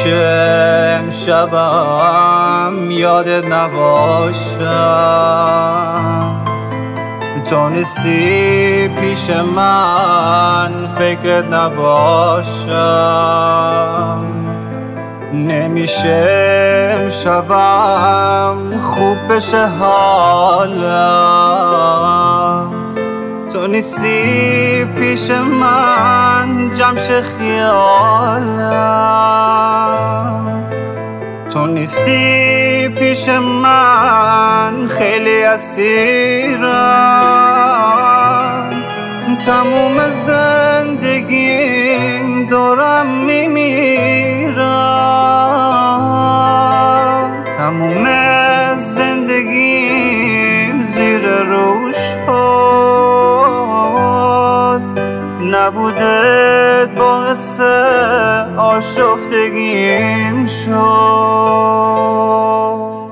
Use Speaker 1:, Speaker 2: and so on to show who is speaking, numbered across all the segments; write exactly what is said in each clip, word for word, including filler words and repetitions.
Speaker 1: نمیشه امشبم یادت نباشم، تو نیستی پیش من فکرت نباشم. نمیشه امشبم خوب بشه حالم، تو نیستی پیش من جمع خیالم. تو نیستی پیش من خیلی اسیرم، تموم زندگیم دارم میمیرم. تموم زندگیم زیر رو شد، نبودت باعث آشفتگیم شد.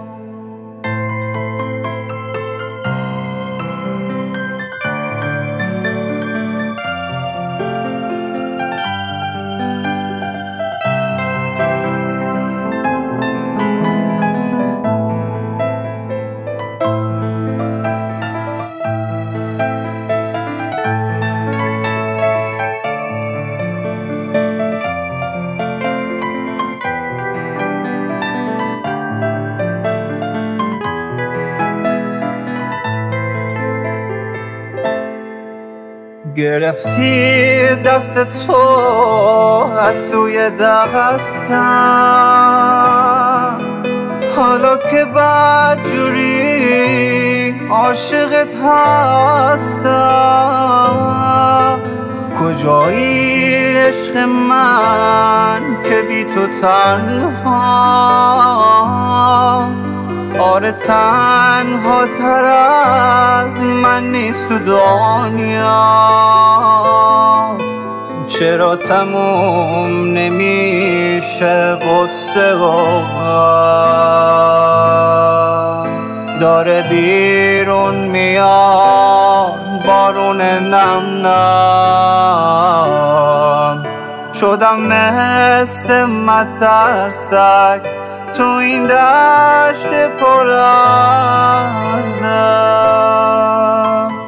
Speaker 1: گرفتی دست تو از توی دستم، حالا که بدجوری عاشقت هستم. کجایی عشق من که بی تو تنها؟ آره تنها تر از من نیست تو دنیا. چرا تموم نمیشه قصه و غم؟ داره بیرون میاد بارون نم نم، شدم مثل مترسک تو این دشت پر از دم.